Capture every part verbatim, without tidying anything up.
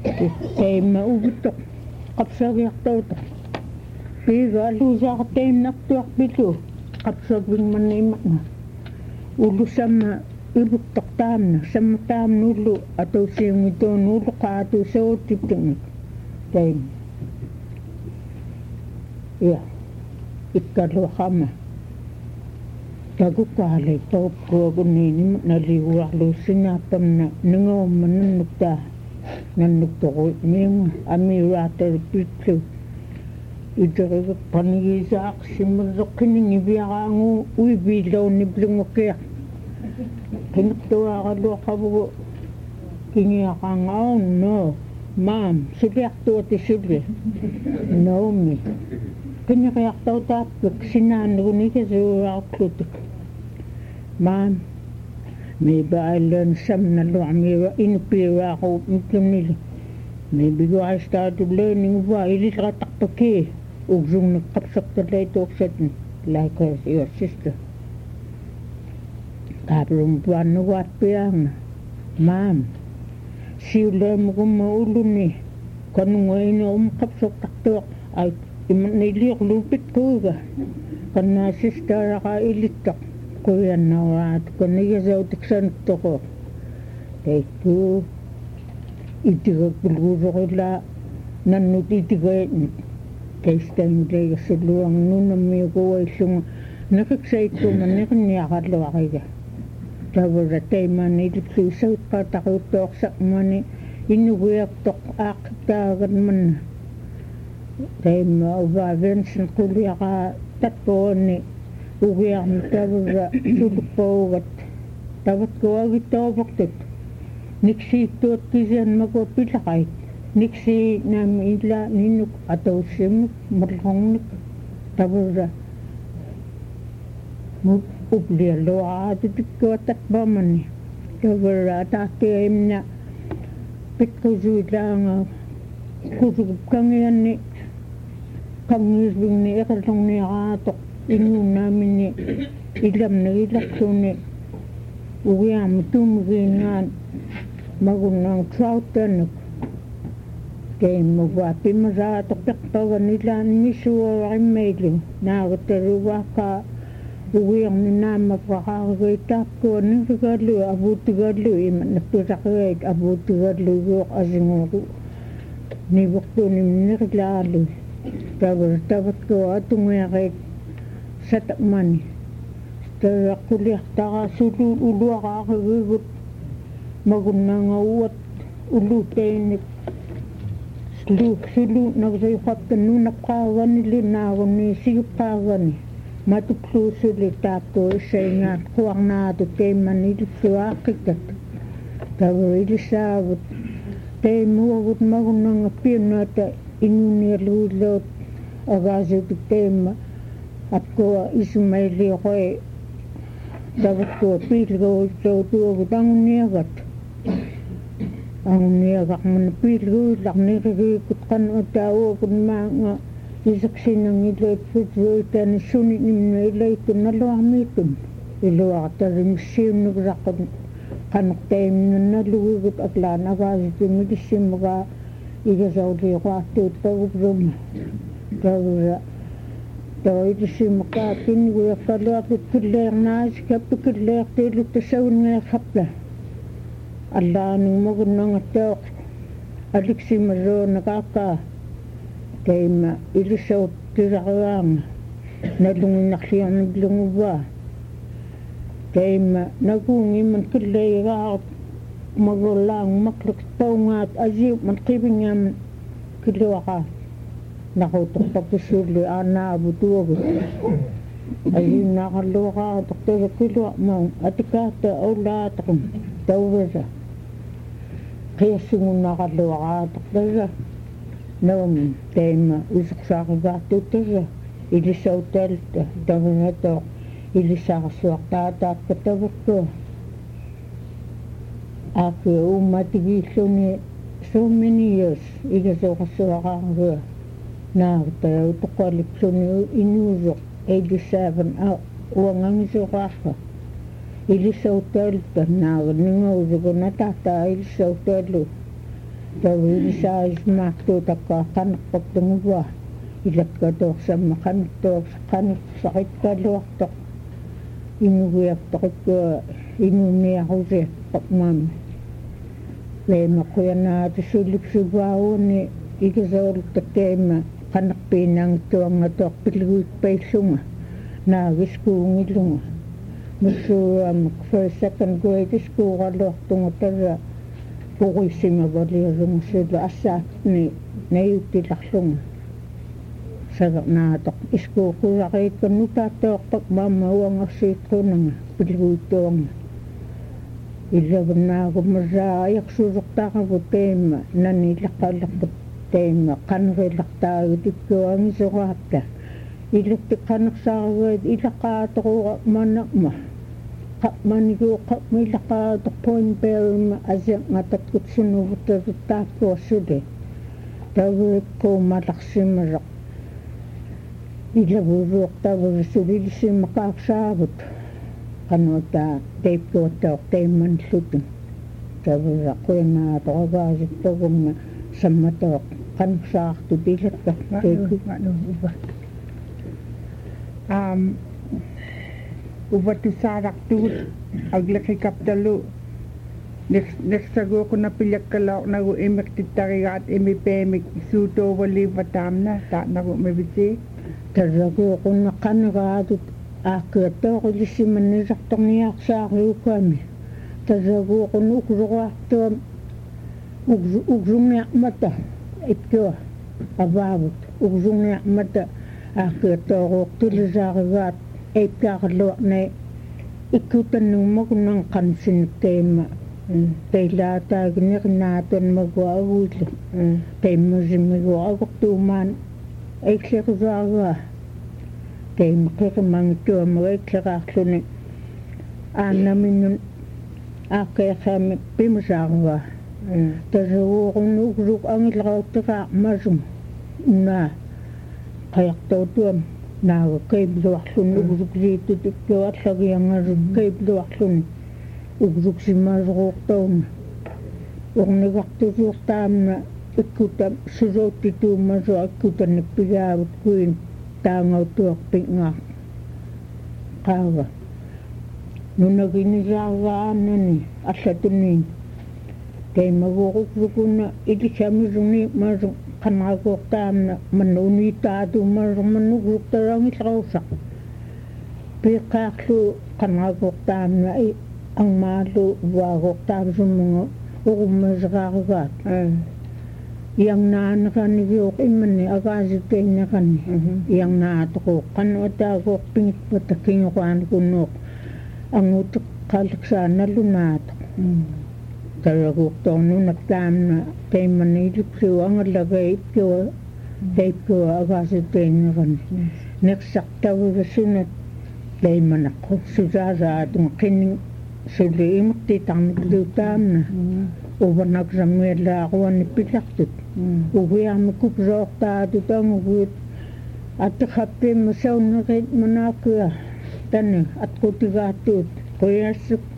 teema uvitok qapsagiartauta piiga aluusaaqteimnartuarpilu qapsavingmanniimaqna ulusama iluttortaamna sammataaamnuullu atausiungituunuullu qaatuusauuttiptingik teim ja ikkaluaqama tagukaale toopkuagunniini naliuarluussinaapamna ningoomma nannuktaa nannuktoru miunga amiuraatalu pitlu iteriga panigisaaqsimmerreqqiningiviaraangu uiviilaunniplungukia qinqtuaaqaluaqavugu kingiaqaangaun no maam suliartuati suli naumi qiniqiartautaappak sinaannugunikasuuaartlutuk maam maybe I learned some naluamiwa inupiwaaqu mitlumnilu maybe I started learning wa ililrataqpaki ugzungniqqapsaqtalaituuqsatni like your sister qablum puannuwaatpiaanga maam siuleemugumma ulunni kanungaina umqapsaqtaqtuaq ai imniliqlupitkuuga kannaa sisteraqa ilittaq kuyannawaat kannigasautiksanuttoqo teikku itigakuluusoqila nannut itigaetni keistangileegasuluangnunammiukuwaillunga niqiksaittuuma niqinniaqalluaqiga tavara teimani ilitluusautqaataquuttooqsaqmani innuguiaqtoq aaqittaaganmanna teima uvavensen quliaqaa tatpoonni ugiarmi tavara sulukpaugat tavatkuagittoopaqtut niksiittuatkisian makua pilaqait niksi naami ila ninnuk ataussimmuk marlaqornik tavara mut uplialluaqaatitikkuatatpamani tavara ataaqtiaimna pitqusuilaanga kusukupkangianni qangirvingni iqallorniaqaatoq innuunnaamini ilamnagilaqsuuni ugiaami tuumigiingaan magunnaan trouttanuk teimmuva pimasaatoqpiqqaganilaan misuuarimailu naagattaruvaaqaa ugiarni naammaqqaqaarigaitaapkua nirigallu avuutigallu imannappusaqigait avuutigalluguuq asinguuqu nivuqtuunim nirilaalu tavara tavatkua atungiaqait sataqmani taraquliartaqa sulu uluaqaaqigivut magunnaanga uat uluutainik sulu sulu nagsayuqaptannunaqqaagani lunaagunni siguqqaagani matukluusuli taapku issaingaat quarnaatu teimani ilitsuaaqikkat tavara ilisaavut teimuagut magunnanga piunnaata inunialuiloot agaasutik teima akkua isumailiqoi tavattua piilgauillautuagut angunniagat angunniagaqmana piilguillarnirigiikut qanuataauagut maanga isaqsinangiloit futsuitani suninimna ilaitun naluarmiitun iluaqtarimissiunnugraqut qanuqtaimnunnalugigut aklaan agaasitimilissimagaa igasauliiqaartuut pagupruma tavara tawailissimagaa kinguiaqqaluaqut killeernaasikappe killeertiiluttasaunngeerqapla allaanungmagunnangattaoq aliksimaruunaqaaqaa teima ilisaut tiraqiaanga nalunginnarliarniblunguvaa teima nakuungiman killeegaaqut magulaangmakluk paungaat asiup manqivingaaman killuaqaat naquutorpapussuulli aanaavutuagut asiunnaaqalluaqaatoqtasa killuaqmaun atikaata aulaataqum tauvasa qiassungunnaaqalluaqaatoqtasa naum teima usuqsaaqigaartuuttasa ilisautalta tavanatoq ilisaqsuaqtaataappa tavakkua aakia uummaatigiilluni so many years igasauqassuaqaargua naagtayautoqalipsuni inuusoq eighty-seven uangangisuqaarpa ilisautalta naaga ningausugunataata ilisautallu Tawili sa ismakto takakanak pagtunguwa. Ilat ka to sa makanak to sa kanak sakit ka luwaktok. Inuwiyak takot ko inuniya ko siya pagmam. Lema ko yan na ito sulip subaw ni ikasawal tatema kanak pinang to ang atok piliguit pa isunga. Nagis ko ngilunga. Muso um, first second grade school ka luwaktong atara. Pukul sima bali rung sila asat ni nayutilaklong sa natok isko ko rakit ko nutatok pagmamawang asit ko ng pilgutong ilaban na ako masayak surukta ka ko tema nanilakalak ko tema kanrilak tayo dito ang isukata ilaktik sa agad ilakato ko manak ma manigo may laka to point bear ma asya ngatat kut sunu buta tapo sude tawo ko malaksim rak ilaburo tawo sudil si makaksabot kanota tape ko ta teman sutin tawo ko na to gasit to gum samato kan sa to dilat ka ano uba um ubat tu sarak tu aglaki kaptalu next next sago ko na pilyak kalaw na go emek titariat emi pemik suto wali batam na ta na go mebisi tarago ko na kanagado akato ko lisi manirak tong niyak sa ako kami tarago ko no kuro to ugzung niyak mata itko ababot ugzung niyak mata akato ko tulisakat ay kakalo na ikutan ng magunang kansin tema kaya latag ni natin magwawit kaya mo si magwawak tuman ay kakazawa kaya makikamang ito mga kakaklo ni anamin yung akay kami pimasawa tasawo kong nukruk ang ilakaw taka masum na kayak tao tuwam Nawa kay bluaklun ugruk dito dito at lagi ang arun kay bluaklun ugruk si maruk taon ug nagakturuk tam na ikutam surot ito maso ikutan nagpigawat kuin tangaw tuwak pingak kawa nung naginisagaan na ni asa tunin kay magukuk na ilisami rungi marung kanagok tam na manunita do marung manuguk tarang isausak pikaklo kanagok tam na ay ang malo wagok tam sa mga ukumasakakat yang naanakanigok imani akasitay na kani yang naatako kanotagok pingit pataking kuan kunok ang utak kalaksan na lunatak Taragok tong nung nagtam na kay manilip siya ang lagay ko kay ko agasitay na kan nagsakta ko sunat kay manako susasa atong kining suli imot titang naglutam na uba nagsamela ako ang nipilaktot uwi ang makupsok ta tutang uwit at kape masaw na kahit manaka tani at kutigatut kuya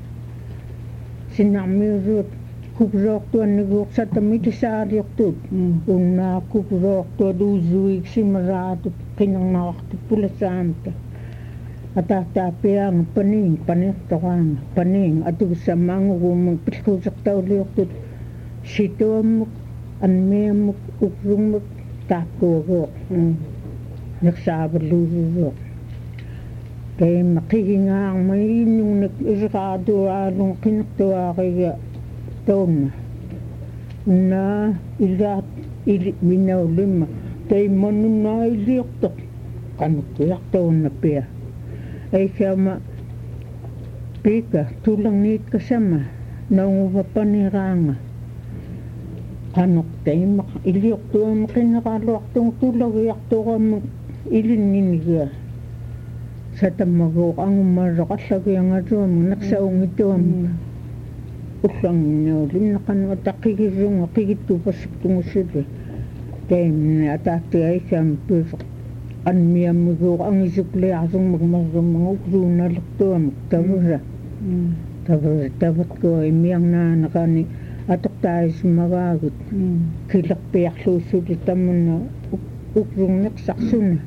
sinamirut kuprok to nigok sa tamit sa ariok una kuprok to duzuig si marato kinang nakakti pula sa amta at atapi ang paning paning tawang paning at sa mga gumang pitkusak tao liok to sito amok anme amok ukrumok tako ko nagsabar luzuzok kaya makikinga ang may inyong nag-isikado along kinaktawa kaya taon na na ilat ilit minaw lima kaya manun na iliyoktok kanutiyak taon na piya ay siya ma pika tulang nit kasama naungupa paniranga kanok tayo iliyokto ang makinakalwak tong tulang iyakto ka ilininiga sa tamagok ang umarakas lagi ang arum naksaong ito ang usang nilin nakanwatakikisong akikito pasok tungo sila kaya natati ay siyang pisok anmiyam magok ang isukli asong magmasong mga ukso na lakto ang magtabasa tabasa tabat ko ay miyang na nakani атортаис магаагут килерпиарлууссули таммуна укруннеқсарсуна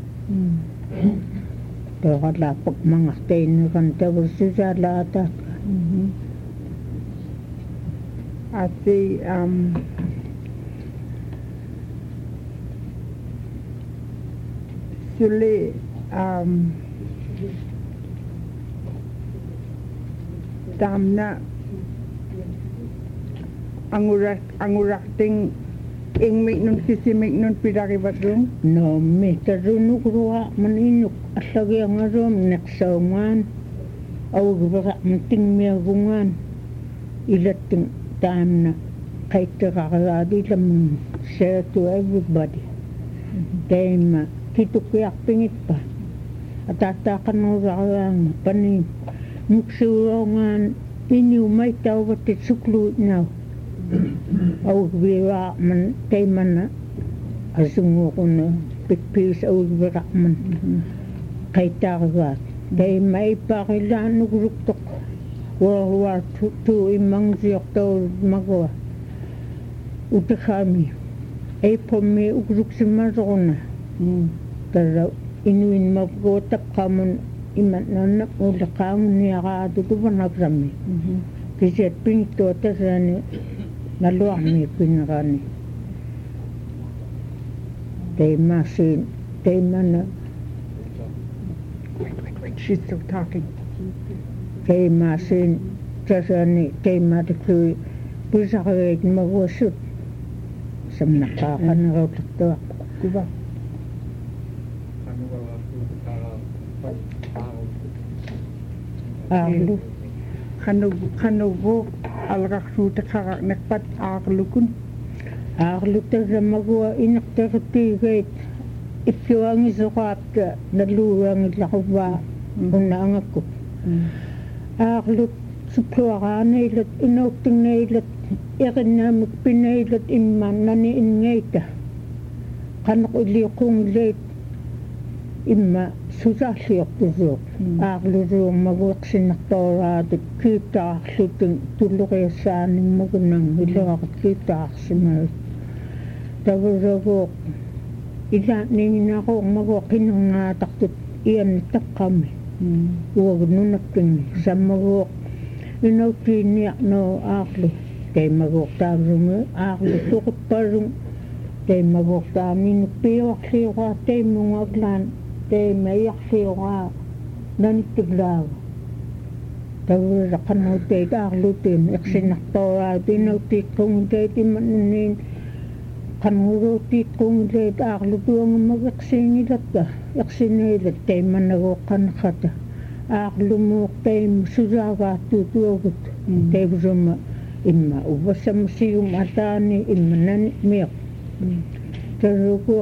тооралааппак мангартаиннеран тавэрсусаалаатаат ати ам суле ам damna angurak anguracting ingmik nun kisimik nun pidaribatung no me tarunuk ruwa maninuk asagiangarum neksauman awgbara munting miagungan ilating damna kaitaraadi lam share to everybody tema kitukyak pingit pa atatakan mo rarang panin muksurongan inu may tawat suklu now awgbira man taymana asungo ko na pikpis awgbira man kay taragat day may pakilaan nugruktok World War Two imang siyok taw magawa utakami ay pami ugruk si marona tara inuin magotap kamon iman nanak ulakang niya tutupan nagrami kasi at pinito tasani naluak mi pinarani tay masin tay mana wait wait wait she's still talking tay masin tasani tay matikui pusakawit magwasut samnakakan raw takto kuba Arlu kanug kanugo alraksu takarak nakpat arlukun Arlu tagamagwa inaktartigait ipiwang isukapta naluwang ilakuba unangako Arlu supluaranailat inautingnailat irinamik pinailat imman nani ingaita kanak uliakong lait imma susalioktusuk aaklurung magwaksinaktoraadit kiitaarlutin tuluqiassaaning magunang ilaqat kiitaarsimaat tavuraguk ilaaninginaquq magwaqinangaataqtut iannittaqqami uagnunakkinni sammaguuq inautiinniaqno aaqlu taimaguuq taavrumu aaqlu tuqupparung taimaguuq taaminu piuarliuqaa taimungaqlaan tay mayakhiwa nanitiglaaw tawraqanu tay aqlutin iksinaqtoraa tinautit kung tay timanunin kanurutit kung tay aqlutuang magaksingilatta iksinilat tay managoqanqata aqlumuuq tay susagaatutuagut tay bruma imma uvasamsium ataani imma nani miq tarukuq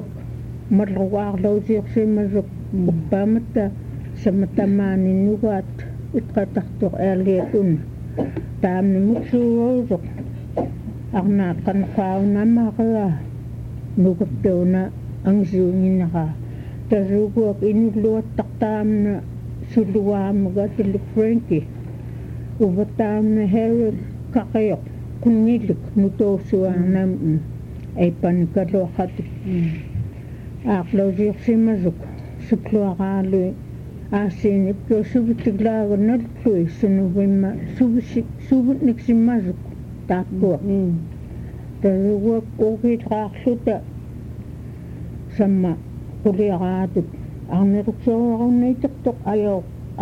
marluaqlausiqsimasuk uppamata samatamaani nugat itqataqtuq earliatun taamni muksuuruq arnaat qanqaunamaqaa nugaptauna angsuunginaqa tarukuq inulluattaqtaamna suluaamaga tiluk Frankie uvataamna Harold qaqiyoq kunnilik nutoosuaanam ay panikaluaqatik aqlausiqsimasuk supluaqaalu aasinip lo subutiglaaqunallui sunuvimma subusik subutniksimmasuk taakkuaq taruguaq uqiitqaarluta samma quliaqaatut arneruqsoruaqunnaitiqtoq ayauq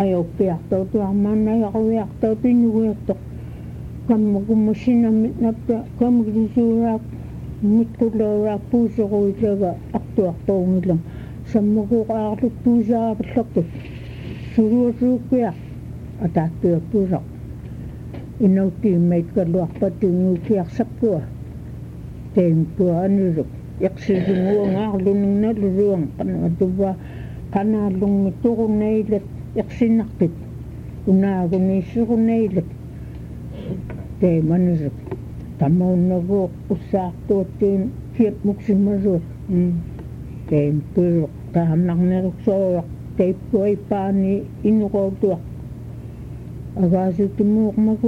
ayauqpiartautuarmaannayaqaviartautinnuguiartoq kammakummasinamit napta kamgisuuraaq mitqulauraa puusoruitaga artuartoornilang sammaguqaarlut puusaavallaqtut suruasuuqpiaq ataattuappuusaq inautimait kaluarpatuunguukiarsappuа teempua aniruk iqsisunguangaarluningnaluruang qanatuva qanaalungmi tuqunailat iqsinartut unaagunissuqunailat teemaniruk tamaunaguuq ussaartuattiin kiat muksimasuut teempuruk taamnarneruqsooruaq teippuaipaani inuqoutuaq agaasutumuuq maguat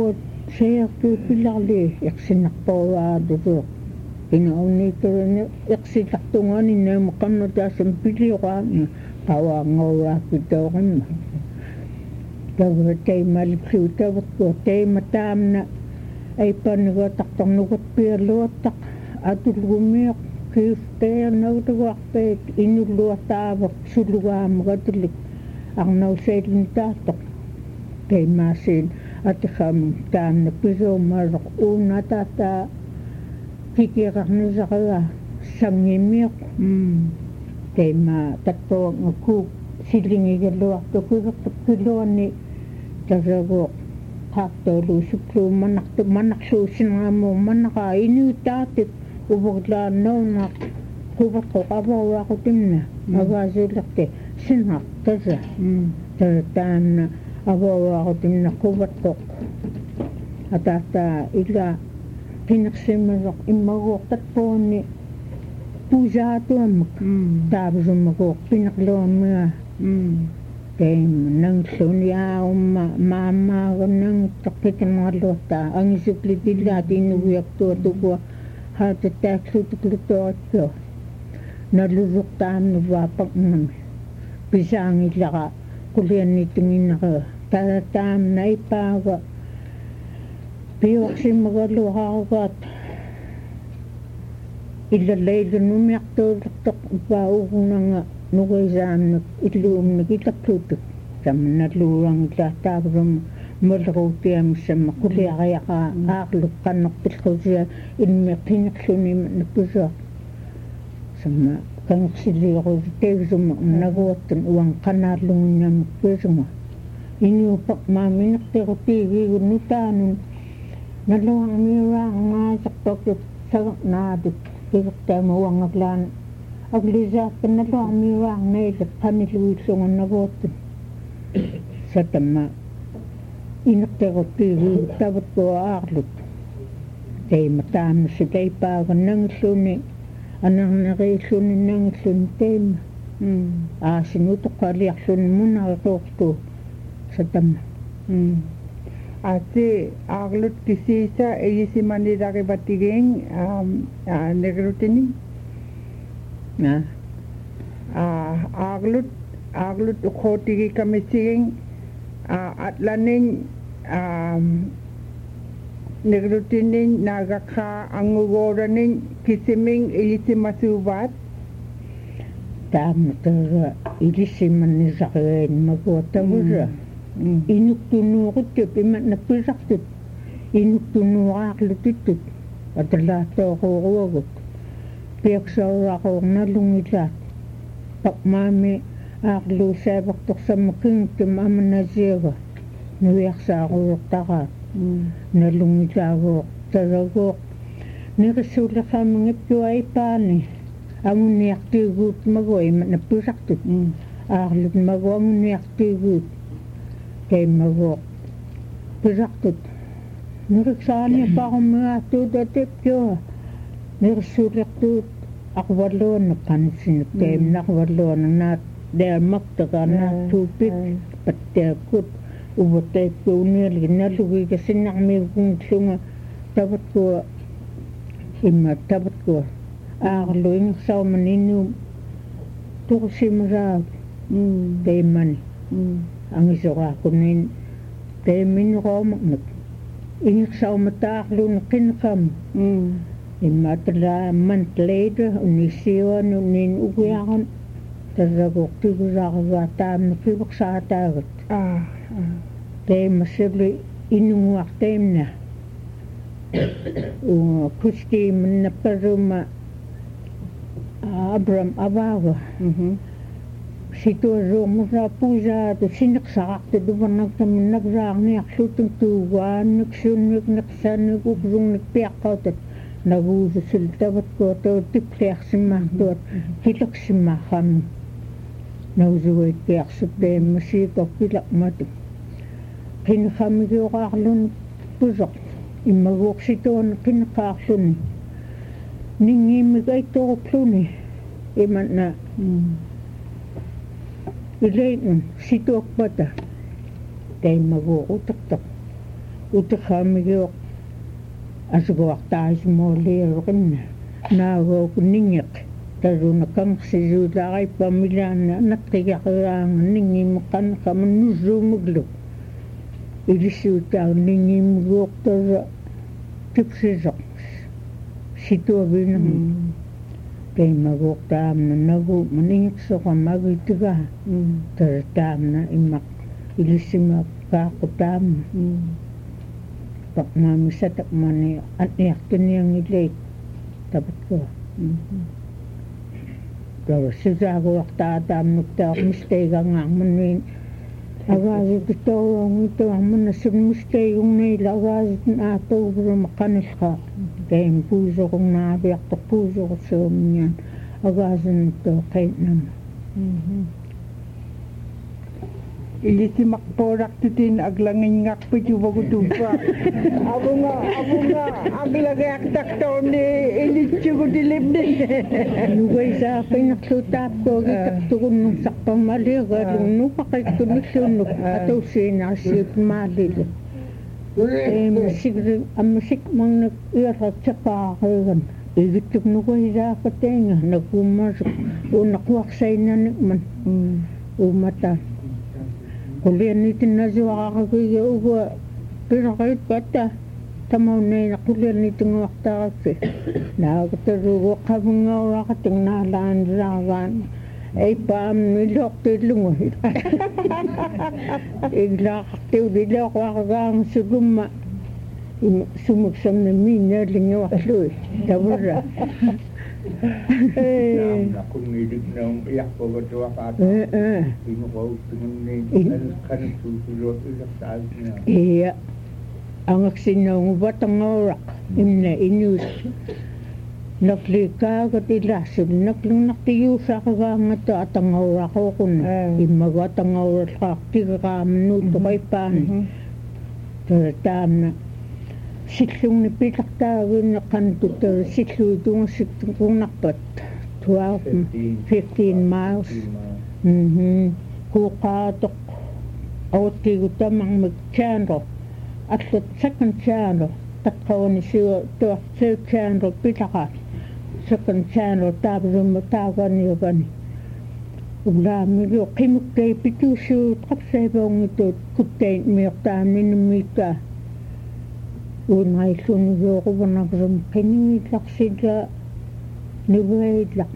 seertu pillarli iqsinnarporuaatusuuq inaunniittoruni iqsitartungani naamaqannutaasam piliuqaami qawaangoraappitooqimma tawa taimalipsiu tavatku taimataamna aipaniguatartornugut pialluattaq atulgumiuq kiifteernautuguarpeet inulluataavaq sulugaamagatulik arnausailuntaartoq taimaasiin atixam taamna pisuumaaraq uunataataa kikiqarnisaqaga sangimiuq taima tattuangakkuuk silingigalluartukugertuq kiluani tasaguuq qaartooluusukluum manartu manarsuusineraamuu manaqaa inuutaatit uvuklaannaunaq quvatquq avoruaqutimna avaasuulerti sinaq tasa tasa taamna avoruaqutimna quvatquq ataataa ilaa qinaqsimasoq immaguuq tatpuunni puusaatuammak taavusummaguuq pinaqluammiga taim nanglluniaumma maamaagunang taqqitanerluattaa angisuklitilgaat innugiaktuatukua haatattaaklutuklutoattu nalusuqtaamnuvaapaqnami pisaangillaqa quliannitunginnaqa tataamna ipaaga piuaqsimmagaluaqarugaat illalailunumiartuulertoq ipauugunanga nugaisaamnak illuumnak ilaqluutuk samnaluurangillaattaavusum mulleruutiamissamma quliaqayaqaa aaqluk qannerpilqusia inmiqqinerluni nappusuaq samma qangersilliuqus teivsumma naguattun uang qanaallungunniammak puusunga inuupak maaminertiqutiigiigun nutaanun naluarmiuraangaasaqtokut sagaqnaaduk kigertaamuangaklaan aglisaakkan naluarmiuraarnailak qaniluillugunnaguattun satamma inertiqutiigiigut tavattua aarlut teima taamnassu taipaagan nangilluni anerneрииллuni nangilluni teima aasinutoqqaliarluni munariquuqtu satamma ati aarlut kisiisa eyisimanilarivatigiing negrutini aarlut aarlut uqootigikamisiging atlanin negrutinin nagaqaa angugoranin kisiming eyisimasuuvaat taamataga ilissimannisaqain maguatavusa inuktunuuquttup imannappusartut inuktunuuraaqlutittut atalaatooquuruagut piaksauuraaqornallungilaat paqmaami aaqluusaavertorsammakingittum amanasiaga nuiarsaaquuertaqaat nallungilaaguuq tasaguuq niqissuuleqaamangiptuaipaani amuniartiiguut magua imannappusartut aarlut magua amuniartiiguut taimmaguuq pusartut niriksaaniapaqummigaattuut atipkiua nirissuulertuut aqvalluannak qanitsinuk taimnaqvalluannak naat deamaktaka naattuupit pattiakkut uvattaipkuunialgi nallugigasinarmiugunglunga tavatkua imma tavatkua aaqlu ingersauman innuum tuqsimasaag taimmani angisoqaaqunnin taimminuqaumaqnak ingersaumataaaqluun qinqam imma talaa month later unisiuanu nin ugiaqan tasaguqtigusaaqagaa taamna kiveqsaataagat taimmasuli inunguartaimna kustiimannapparuma Abraham avaaga situasuumusaa puusaatu sineqsaqartu duvarnagtaminnagraarniarlutung tuugaannik sunnik neqsannik uksungnik piaqqautat naguususul tavatkuа tautipliarsimmaartuat kileqsimmaarrami nausuit piarsut taimmasikoq pilaqmatu qinqamigiuqaarlun pusoq immaguuqsituun qinqaarluni ningiimmigaittorupluni imanna ilainun situaqpata taimmaguuqutaqtaq utakhaamigiuq asuguartaasimuuliaruqinna naaguukunningiq taruna kangsiluulaaqaippa milaana natqigaqigaanga ningiimmeqqanneqamannusuumuglu ilissuutaagu ningiimguuqtara tipsisoq situavina keimaguuqtaamna nagu maningiqsoqamagitigaa tara taamna immaq ilissima kaaqutaamna paqmaamisatakmani anniartuniangilait tapatkua tara sisaaguartaataamnuktaaqmisteigangaarmanuin agaasititoruangitoarmana sunmisteigunneila agaasitin aataugurumaqqanilqa keim puusoqungnaaviartoq puusoqussuumiaan agaasinitto qeinnama Ilisimakporaqtutin aglanginngaqpituvagutumpa avunga avunga aglageaqtaqtorni ilitsugutilipni nugaisaaqinnaqlutaappoogitaqtugunnussaqpamaliqalunnuqaqikkunissuunnuk atuussiinaasiutmaalili eemmassigri ammasikmangnak iarratseqaaqiigan igittuk nugaisaaqqateenga nakuummaasuq uunnaquarsainnanikman uumata quliannitinasuaqaqiga uga piraqait pata tamauneina quliannitinguartaaqassi naagatarugu qavungauraqatingnaalaansaagaan ei paamni loqtillungu iglaaqartiuliloqaqagaanga sulumma sumuksamna miinaalinguarlui tavurra kunngidiknaum iaqpavatuaqaata inuqauttungunniin kanuksuusuloqilaqtaasina iya angaksinnaunguvatangauraq imna inuus naklikaagat ilaasul naklungnartiyuusaaqagaangata atangauraqooqunna immagu atangauralqaartigaqaamnuut toqaipaani tara taamna sillungni pilaqtaaguinna qantutta silluutungassittuqunarpat twelve fifteen miles mhm kuqaatoq awttigutamarmik Chandler atlat second Chandler taqqawani siwa tuaq third Chandler pilaqaat second Chandler taapurumma taaqaniugani ulaamilu qimukkei pituusuut qapsaivaungituut kuttain miortaamninimmiittaa uungaillunigiuquvernaqsum qinnigiillaqsilla nivuaillaq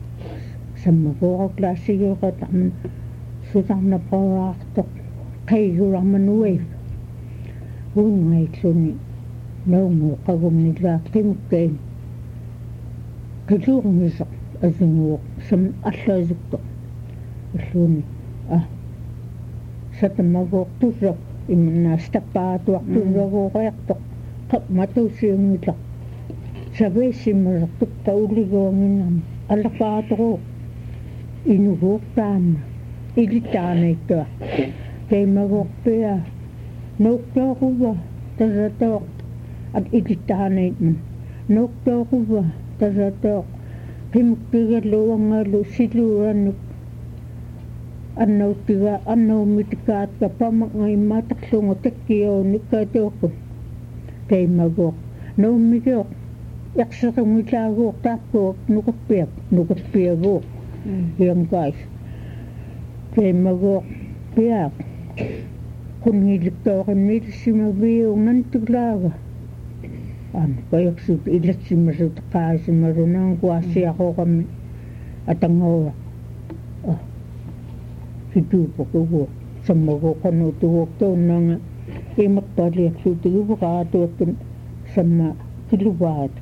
sammavuoqlaasigiuqatarman sutarnaparaartoq qaigularmanuaif uungailluni naunguuqagumnillaaq qimukkain qiluurnisoq asunguuq sam allaasuktoq alluni ah satamavuoqtussoq imna stappaatuartullaguuqiartoq matuusiungilla saveissimmertuqqa uliguanginnam allaqaatoru inuguuqtaanna ilitaanaittua keimaguuqpia nuuqtooquva tasatooq at ilitaanaitman nuuqtooquva tasatooq qimuktigalluangalu siluurannuk annautiga annaumitikaatka pamaqaimaataqlungu takkiunikkaatuuqqut keimaguuq nuummiguuq iqsiqimilaaguuq taappuuq nuquppiaq nuquppiaguuq iankaais keimaguuq piaq qunngiliktooqinniilissimaviugnantuglaaga an payaqsut ilatsimasut qaasimarunanguassiaqoqammi atangauraq ah fituupokuguuq sammaguuqanuutuguuqtuunnanga imakpaliaqsuutigivuqaatuakkun samma kiluvaat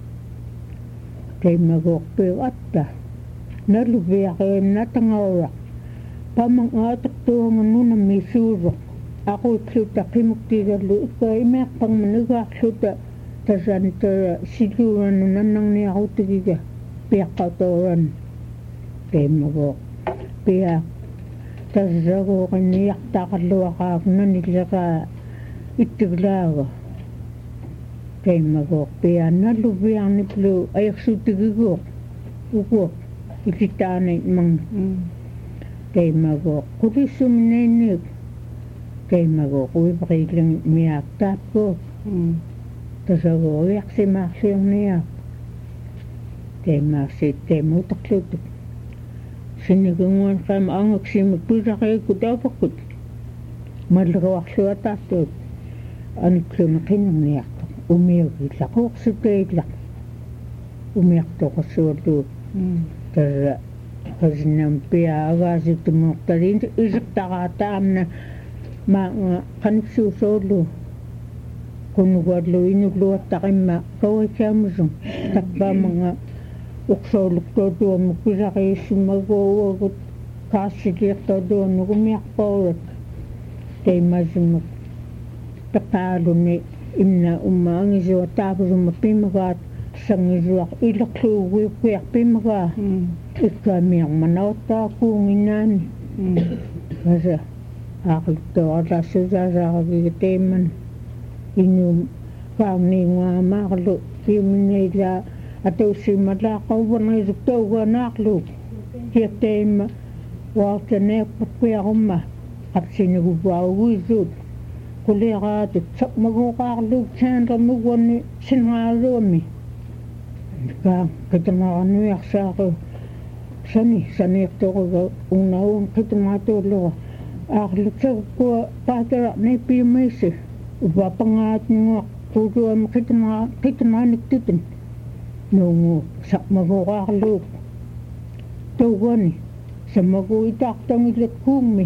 keimaguuqpiu atta naluviaqeem natangauraq pamaqaataqtuanga nunamisuuruq aquutluta qimuktigallu ikka imeaqpangmanigaaqluta tasanta siluuranu nannarniaqutigiga piaqqatooran keimaguuq piaq tassaguuqinniaqtaqalluaqaaqnanilleqaa ittiglaaga keimaguuq piannaluviarniplu ayaqsuutigiguuq uguuq ikitaanaitmang keimaguuq qulissuminniinniik kay magukuy pakilang miyak tap ko tas ako yak si Maxi yung niyak kay Maxi kay mo taklut sinigungan kam angak si magpira kay kudapakut malrawak siya tatut anik siya makinang niyak umiyak itlak ko kasi itlak umiyak to kasurdo tas kasi nampiya agasi tumuktarin isak takatam na mga kanipsusolo kung wadlo inugluat takin ma kaway siya mo siyang takba mga uksolok to doon magpisa kayo sumagowagot kasilik to doon gumiyak pa ulit kay masin magpapalo ni imna umangis o tapos umapimagat sangizuak ilakluwi kuyak pimaga ikami ang manauta kung inan kasi akal to ata sudah sakit teman inu kami ngama kalau kimenila atau si malakaw wanay to wanaklu dia tema waktu ne kuya kuma kapsin gubaw wizud kulihat sak magukaklu chandra mugwani sinharomi ka ketama anu yak sa ko sani sani to ko unaun ketama to lo aklu ko patera ne pi mesi uba pangat ngo kudu am ketama ketama niktitin no sa magukaklu to wani sa maguitak tang ilet kumi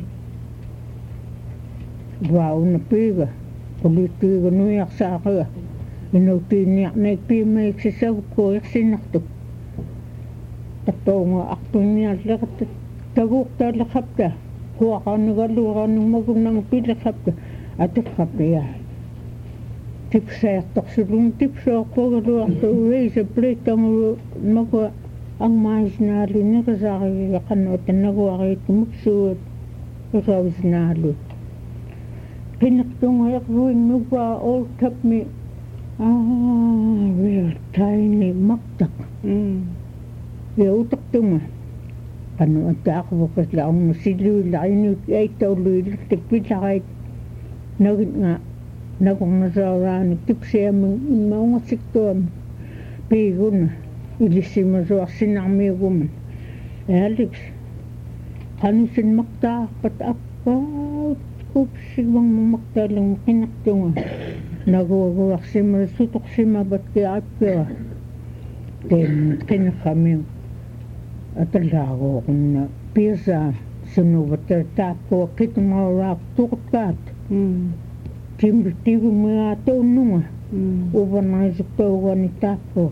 wow na piga politiga no yak sa ko ino tiniyak na ipimay sisaw ko yak sinakto tato nga akto niya lakat taguk talakap ka kuha ka nagaluha ng magunang pilakap ka at ikap ya tipsa yak taksulong tipsa ko galuha ka uwi sa plate ang magwa ang mais na alin na kasakay yakanotan nagawa kayo tumuksuot kasawis na alin pinaktung yak ruing nagwa all tap me ah, real tiny maktak. Mm. Ya utak tu mah. Kanu anta aku fokus lah orang silu lah ini ay tahu lu tik pita kait. Nagit nga nagong nasaran tip siya mau ngasik tu pigun ilisi maso sinami guman. Alex kanu sin makta kat apa kup siwang makta lang kinak tu mah. Nagawawak si masutok si mabat kaya apya then kinakami at alago kung na pisa sunubat tap ko kitmarak tukot timbritigo mga ato nunga ubanaysak to ni tap ko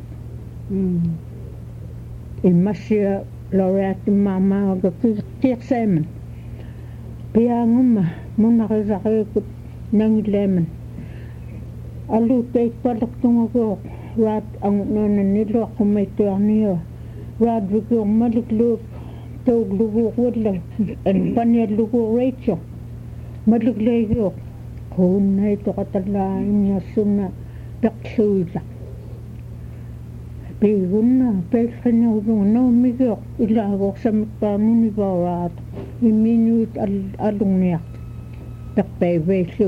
imasya laureate mama agakik semen piyanguma muna kasakikot ng lemon alu tay palak tungo rat ang nana nilo ako may tuwa niyo rat wiko malikluk tawag lugo wala ang panyad lugo Rachel maliklay yo kung na ito katalain niya suna taksuila pigun na peka niya udong na umigok ilagok sa mikpano ni Barat iminuit alung niyak takpay beso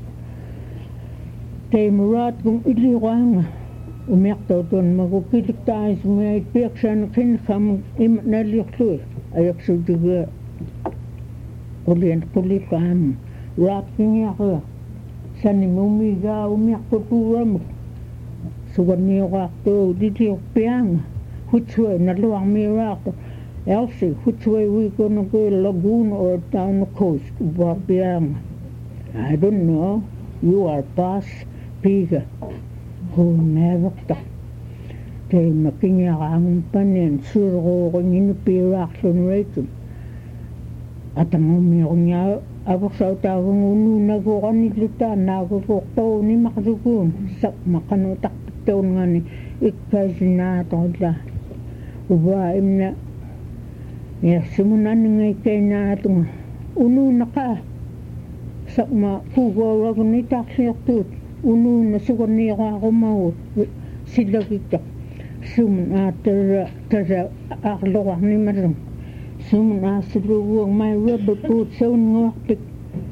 kay murat kung iliwang umiyak daw doon magupilik tayo sa mga ipiyak siya na kinakam naliaklo ayak sa diga ulian kulik ka mo rat niya ka saan mo umiga umiyak ko tuwa mo suwan niya ka to dito piyang hutsway naluwang mirak Elsie hutsway we ko na ko lagoon or down the coast ba piyang I don't know you are boss piga kung mevakta kay makinya ka ang panin suro ko ninupirak son rito at ang umiyak niya abak sa utawang ununag ko kanilita nagukuktaw ni makasukun sa makanutak taon nga ni ikkasin na ito la ubaim na yasimunan nga ikay na ito ununa ka sa makugawa ko ni taksi aktut unu nasukan niya ako maut sila kita sumun ater tasa aklo ni marang sumun asluwang may rubber boot sa ngaktik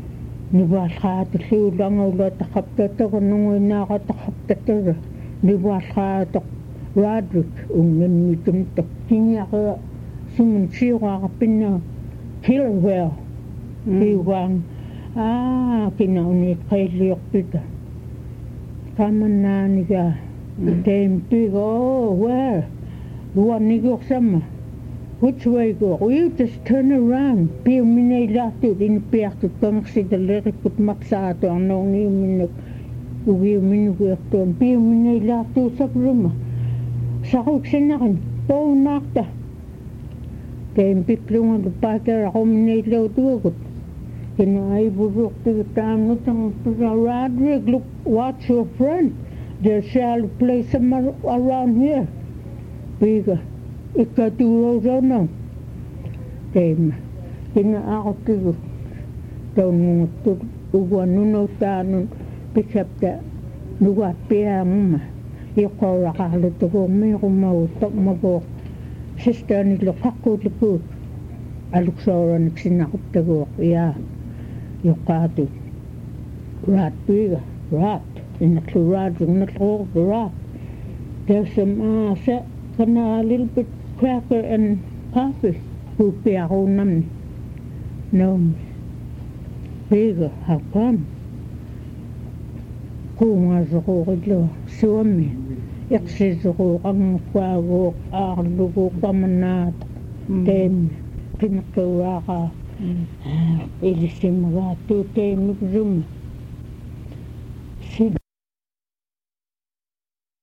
nivaalxaatulluulangula taqaptataga nunguinnaaqataqaptataga nivaalxaataq Roderick ungannitumtak kinyaqa sumun siuqaaqappinna Kilwell iwang ah kinauni qailliorpita kamannaaniga teempigo where luanniguorsama which way go you just turn around piumineilaatut inpiartut pangersitaleripput maqsaatu arnoorniuminnak ugiuminuguertuan piumineilaartuusapruma saruuksinnarin pounaarta teempikluunga lupaakeraquminneilautuagut kina aivuruuqtigutaamnutanguttusa Roderick look watch your friend there shall play some around here biga ikkatuurousarna teema kina aquttigu taununguttut uguannunutaanun pikapta nugaappiaamuma iqoraqarlutuguummiiqummaguttaqmaguuq sistaanilluqaqquutlukkuut aluksooraniksinnaquptaguuq yaa yuqaatu rat biga rat innaqlu rat innaqluuq rat there's some uh, set kana a little bit cracker and coffee pupiaqunamni no biga how come kuungaasuquuqillu suami iqsisuquuqanguqaaguuq aarluguuqamannaat teem qinaqquuraaqa ilisimagaattuu teemmiksuma